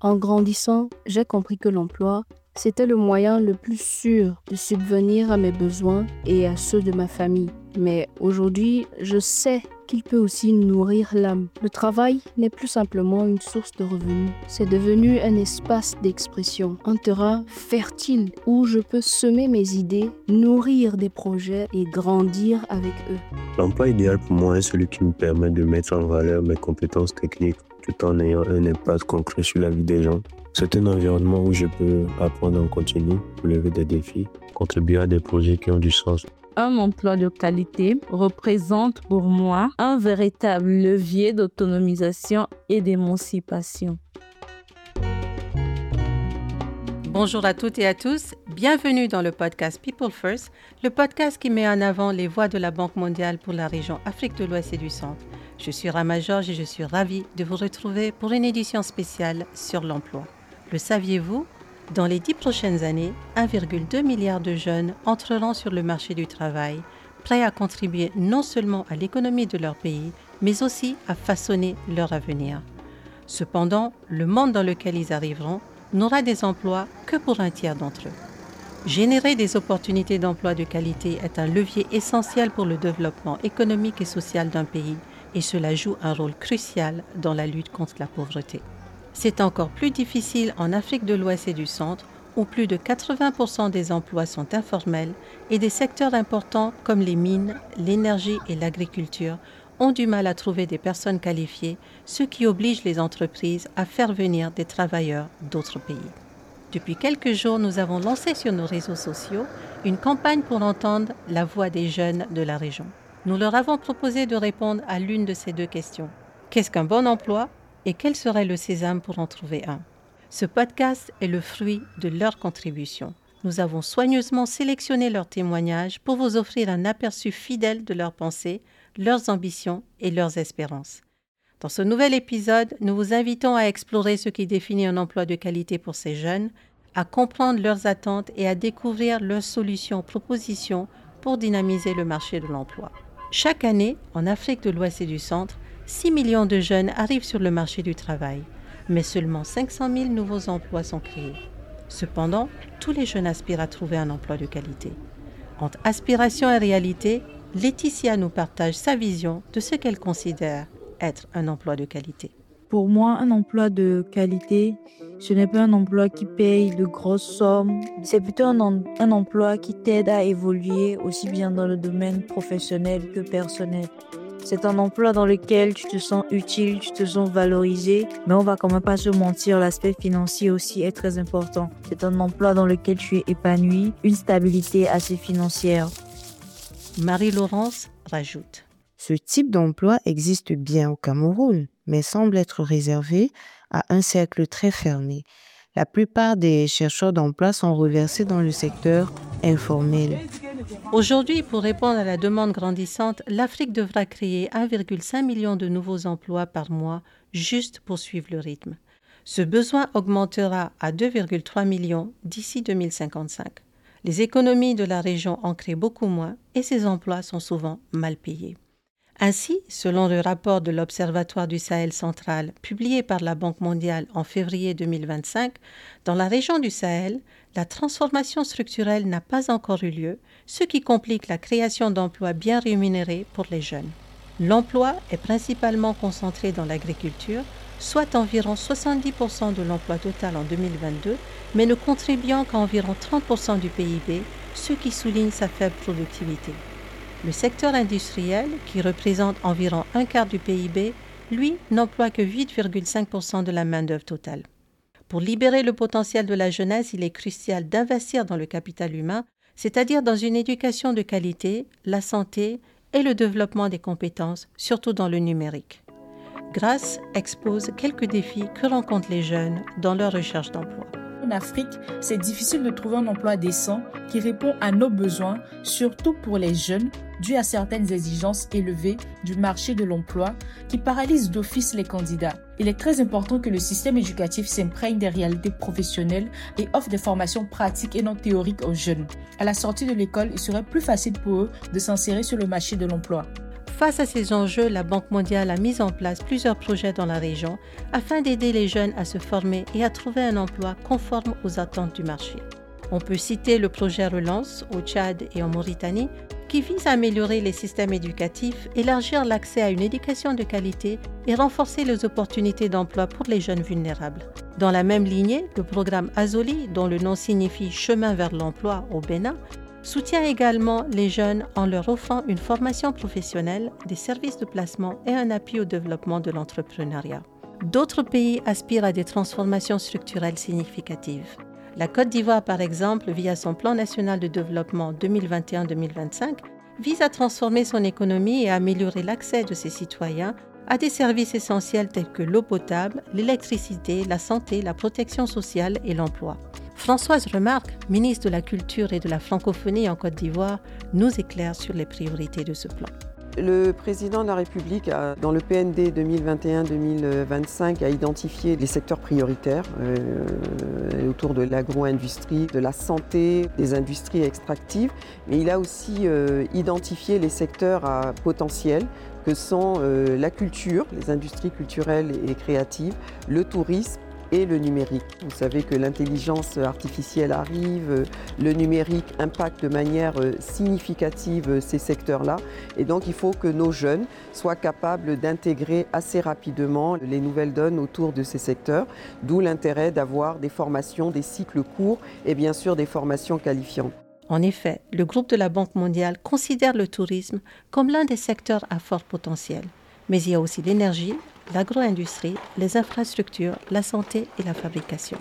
En grandissant, j'ai compris que l'emploi, c'était le moyen le plus sûr de subvenir à mes besoins et à ceux de ma famille. Mais aujourd'hui, je sais qu'il peut aussi nourrir l'âme. Le travail n'est plus simplement une source de revenus. C'est devenu un espace d'expression, un terrain fertile où je peux semer mes idées, nourrir des projets et grandir avec eux. L'emploi idéal pour moi est celui qui me permet de mettre en valeur mes compétences techniques tout en ayant un impact concret sur la vie des gens. C'est un environnement où je peux apprendre en continu, relever des défis, contribuer à des projets qui ont du sens. Un emploi de qualité représente pour moi un véritable levier d'autonomisation et d'émancipation. Bonjour à toutes et à tous, bienvenue dans le podcast People First, le podcast qui met en avant les voix de la Banque mondiale pour la région Afrique de l'Ouest et du Centre. Je suis Rama Georges et je suis ravie de vous retrouver pour une édition spéciale sur l'emploi. Le saviez-vous ? Dans les 10 prochaines années, 1,2 milliard de jeunes entreront sur le marché du travail, prêts à contribuer non seulement à l'économie de leur pays, mais aussi à façonner leur avenir. Cependant, le monde dans lequel ils arriveront n'aura des emplois que pour un tiers d'entre eux. Générer des opportunités d'emploi de qualité est un levier essentiel pour le développement économique et social d'un pays, et cela joue un rôle crucial dans la lutte contre la pauvreté. C'est encore plus difficile en Afrique de l'Ouest et du Centre, où plus de 80% des emplois sont informels et des secteurs importants comme les mines, l'énergie et l'agriculture ont du mal à trouver des personnes qualifiées, ce qui oblige les entreprises à faire venir des travailleurs d'autres pays. Depuis quelques jours, nous avons lancé sur nos réseaux sociaux une campagne pour entendre la voix des jeunes de la région. Nous leur avons proposé de répondre à l'une de ces deux questions. Qu'est-ce qu'un bon emploi ? Et quel serait le sésame pour en trouver un ? Ce podcast est le fruit de leur contribution. Nous avons soigneusement sélectionné leurs témoignages pour vous offrir un aperçu fidèle de leurs pensées, leurs ambitions et leurs espérances. Dans ce nouvel épisode, nous vous invitons à explorer ce qui définit un emploi de qualité pour ces jeunes, à comprendre leurs attentes et à découvrir leurs solutions, propositions pour dynamiser le marché de l'emploi. Chaque année, en Afrique de l'Ouest et du Centre, 6 millions de jeunes arrivent sur le marché du travail, mais seulement 500 000 nouveaux emplois sont créés. Cependant, tous les jeunes aspirent à trouver un emploi de qualité. Entre aspiration et réalité, Laetitia nous partage sa vision de ce qu'elle considère être un emploi de qualité. Pour moi, un emploi de qualité, ce n'est pas un emploi qui paye de grosses sommes. C'est plutôt un emploi qui t'aide à évoluer aussi bien dans le domaine professionnel que personnel. C'est un emploi dans lequel tu te sens utile, tu te sens valorisé, mais on va quand même pas se mentir, l'aspect financier aussi est très important. C'est un emploi dans lequel tu es épanoui, une stabilité assez financière. Marie-Laurence rajoute. Ce type d'emploi existe bien au Cameroun, mais semble être réservé à un cercle très fermé. La plupart des chercheurs d'emploi sont reversés dans le secteur informel. Aujourd'hui, pour répondre à la demande grandissante, l'Afrique devra créer 1,5 million de nouveaux emplois par mois juste pour suivre le rythme. Ce besoin augmentera à 2,3 millions d'ici 2055. Les économies de la région en créent beaucoup moins et ces emplois sont souvent mal payés. Ainsi, selon le rapport de l'Observatoire du Sahel central publié par la Banque mondiale en février 2025, dans la région du Sahel, la transformation structurelle n'a pas encore eu lieu, ce qui complique la création d'emplois bien rémunérés pour les jeunes. L'emploi est principalement concentré dans l'agriculture, soit environ 70% de l'emploi total en 2022, mais ne contribuant qu'à environ 30% du PIB, ce qui souligne sa faible productivité. Le secteur industriel, qui représente environ un quart du PIB, lui, n'emploie que 8,5% de la main-d'œuvre totale. Pour libérer le potentiel de la jeunesse, il est crucial d'investir dans le capital humain, c'est-à-dire dans une éducation de qualité, la santé et le développement des compétences, surtout dans le numérique. Grace expose quelques défis que rencontrent les jeunes dans leur recherche d'emploi. En Afrique, c'est difficile de trouver un emploi décent qui répond à nos besoins, surtout pour les jeunes, dû à certaines exigences élevées du marché de l'emploi qui paralysent d'office les candidats. Il est très important que le système éducatif s'imprègne des réalités professionnelles et offre des formations pratiques et non théoriques aux jeunes. À la sortie de l'école, il serait plus facile pour eux de s'insérer sur le marché de l'emploi. Face à ces enjeux, la Banque mondiale a mis en place plusieurs projets dans la région afin d'aider les jeunes à se former et à trouver un emploi conforme aux attentes du marché. On peut citer le projet Relance au Tchad et en Mauritanie qui vise à améliorer les systèmes éducatifs, élargir l'accès à une éducation de qualité et renforcer les opportunités d'emploi pour les jeunes vulnérables. Dans la même lignée, le programme Azoli, dont le nom signifie Chemin vers l'emploi au Bénin, soutient également les jeunes en leur offrant une formation professionnelle, des services de placement et un appui au développement de l'entrepreneuriat. D'autres pays aspirent à des transformations structurelles significatives. La Côte d'Ivoire, par exemple, via son plan national de développement 2021-2025, vise à transformer son économie et à améliorer l'accès de ses citoyens à des services essentiels tels que l'eau potable, l'électricité, la santé, la protection sociale et l'emploi. Françoise Remarque, ministre de la Culture et de la Francophonie en Côte d'Ivoire, nous éclaire sur les priorités de ce plan. Le président de la République, dans le PND 2021-2025, a identifié les secteurs prioritaires autour de l'agro-industrie, de la santé, des industries extractives, mais il a aussi identifié les secteurs à potentiel que sont la culture, les industries culturelles et créatives, le tourisme, et le numérique. Vous savez que l'intelligence artificielle arrive, le numérique impacte de manière significative ces secteurs-là et donc il faut que nos jeunes soient capables d'intégrer assez rapidement les nouvelles donnes autour de ces secteurs, d'où l'intérêt d'avoir des formations, des cycles courts et bien sûr des formations qualifiantes. En effet, le groupe de la Banque mondiale considère le tourisme comme l'un des secteurs à fort potentiel. Mais il y a aussi l'énergie, l'agro-industrie, les infrastructures, la santé et la fabrication.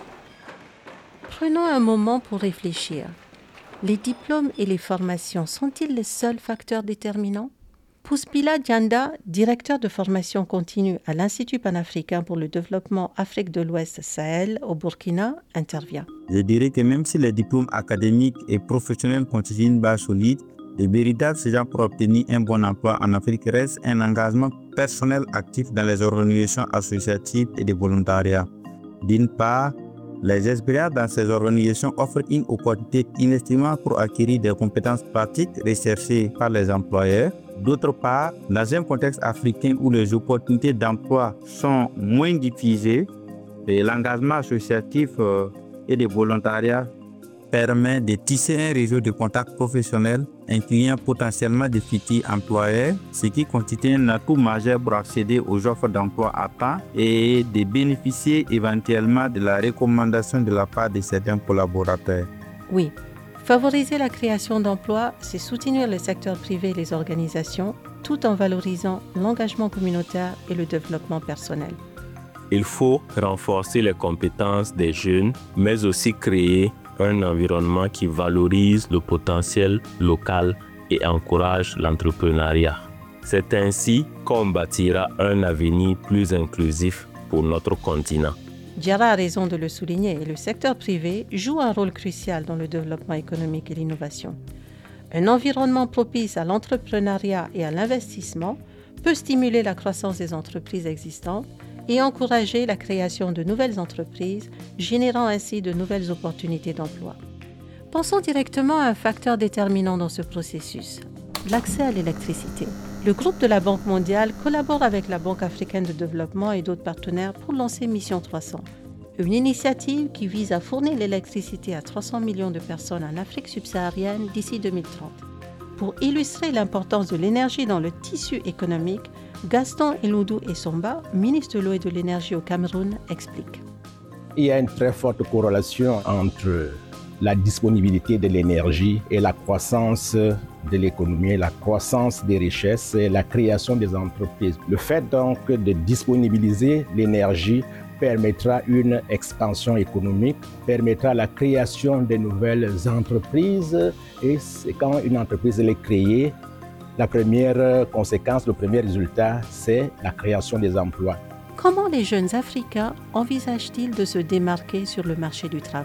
Prenons un moment pour réfléchir. Les diplômes et les formations sont-ils les seuls facteurs déterminants ? Pouspila Dianda, directeur de formation continue à l'Institut panafricain pour le développement Afrique de l'Ouest Sahel au Burkina, intervient. Je dirais que même si les diplômes académiques et professionnels constituent une base solide, le véritable agent pour obtenir un bon emploi en Afrique reste un engagement personnel actif dans les organisations associatives et de volontariat. D'une part, les expériences dans ces organisations offrent une opportunité inestimable pour acquérir des compétences pratiques recherchées par les employeurs. D'autre part, dans un contexte africain où les opportunités d'emploi sont moins diffusées, l'engagement associatif et de volontariat permet de tisser un réseau de contacts professionnels incluant potentiellement des futurs employeurs, ce qui constitue un atout majeur pour accéder aux offres d'emploi à temps et de bénéficier éventuellement de la recommandation de la part de certains collaborateurs. Oui, favoriser la création d'emplois, c'est soutenir le secteur privé et les organisations, tout en valorisant l'engagement communautaire et le développement personnel. Il faut renforcer les compétences des jeunes, mais aussi créer un environnement qui valorise le potentiel local et encourage l'entrepreneuriat. C'est ainsi qu'on bâtira un avenir plus inclusif pour notre continent. Diarra a raison de le souligner, le secteur privé joue un rôle crucial dans le développement économique et l'innovation. Un environnement propice à l'entrepreneuriat et à l'investissement peut stimuler la croissance des entreprises existantes et encourager la création de nouvelles entreprises, générant ainsi de nouvelles opportunités d'emploi. Pensons directement à un facteur déterminant dans ce processus, l'accès à l'électricité. Le groupe de la Banque mondiale collabore avec la Banque africaine de développement et d'autres partenaires pour lancer Mission 300, une initiative qui vise à fournir l'électricité à 300 millions de personnes en Afrique subsaharienne d'ici 2030. Pour illustrer l'importance de l'énergie dans le tissu économique, Gaston Eloudou Essomba, ministre de l'eau et de l'énergie au Cameroun, explique. Il y a une très forte corrélation entre la disponibilité de l'énergie et la croissance de l'économie, la croissance des richesses et la création des entreprises. Le fait donc de disponibiliser l'énergie permettra une expansion économique, permettra la création de nouvelles entreprises et c'est quand une entreprise est créée, la première conséquence, le premier résultat, c'est la création des emplois. Comment les jeunes Africains envisagent-ils de se démarquer sur le marché du travail ?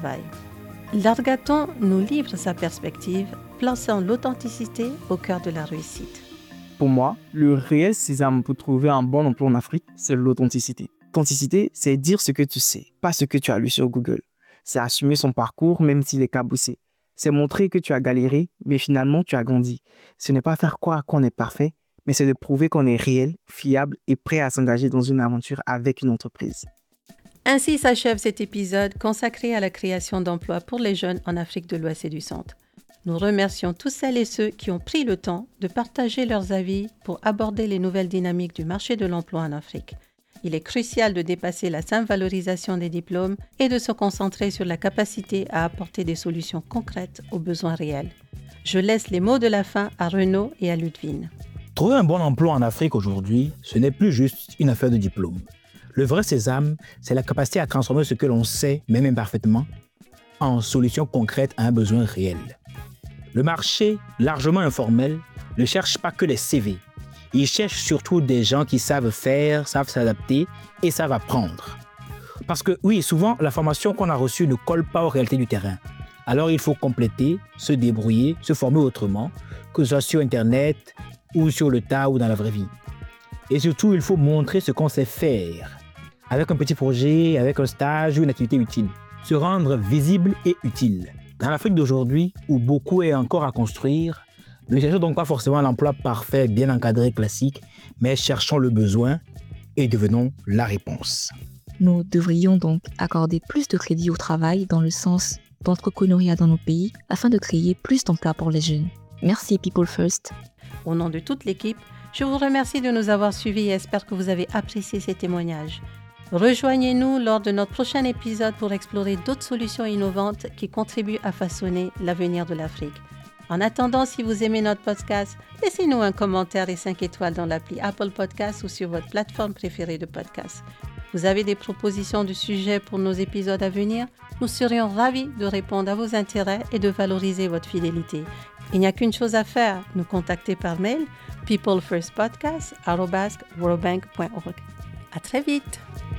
Largaton nous livre sa perspective, plaçant l'authenticité au cœur de la réussite. Pour moi, le réel sésame pour trouver un bon emploi en Afrique, c'est l'authenticité. L'authenticité, c'est dire ce que tu sais, pas ce que tu as lu sur Google. C'est assumer son parcours même s'il est cabossé. C'est montrer que tu as galéré, mais finalement tu as grandi. Ce n'est pas faire croire qu'on est parfait, mais c'est de prouver qu'on est réel, fiable et prêt à s'engager dans une aventure avec une entreprise. Ainsi s'achève cet épisode consacré à la création d'emplois pour les jeunes en Afrique de l'Ouest et du Centre. Nous remercions tous celles et ceux qui ont pris le temps de partager leurs avis pour aborder les nouvelles dynamiques du marché de l'emploi en Afrique. Il est crucial de dépasser la simple valorisation des diplômes et de se concentrer sur la capacité à apporter des solutions concrètes aux besoins réels. Je laisse les mots de la fin à Renaud et à Ludwine. Trouver un bon emploi en Afrique aujourd'hui, ce n'est plus juste une affaire de diplôme. Le vrai sésame, c'est la capacité à transformer ce que l'on sait, même imparfaitement, en solution concrète à un besoin réel. Le marché, largement informel, ne cherche pas que les CV. Il cherche surtout des gens qui savent faire, savent s'adapter et savent apprendre. Parce que oui, souvent, la formation qu'on a reçue ne colle pas aux réalités du terrain. Alors il faut compléter, se débrouiller, se former autrement, que ce soit sur Internet ou sur le tas ou dans la vraie vie. Et surtout, il faut montrer ce qu'on sait faire. Avec un petit projet, avec un stage ou une activité utile. Se rendre visible et utile. Dans l'Afrique d'aujourd'hui, où beaucoup est encore à construire, ne cherchons donc pas forcément l'emploi parfait, bien encadré, classique, mais cherchons le besoin et devenons la réponse. Nous devrions donc accorder plus de crédit au travail dans le sens d'entrepreneuriat dans nos pays afin de créer plus d'emplois pour les jeunes. Merci People First. Au nom de toute l'équipe, je vous remercie de nous avoir suivis et espère que vous avez apprécié ces témoignages. Rejoignez-nous lors de notre prochain épisode pour explorer d'autres solutions innovantes qui contribuent à façonner l'avenir de l'Afrique. En attendant, si vous aimez notre podcast, laissez-nous un commentaire et 5 étoiles dans l'appli Apple Podcasts ou sur votre plateforme préférée de podcast. Vous avez des propositions de sujets pour nos épisodes à venir? Nous serions ravis de répondre à vos intérêts et de valoriser votre fidélité. Il n'y a qu'une chose à faire, nous contacter par mail peoplefirstpodcast@worldbank.org. À très vite!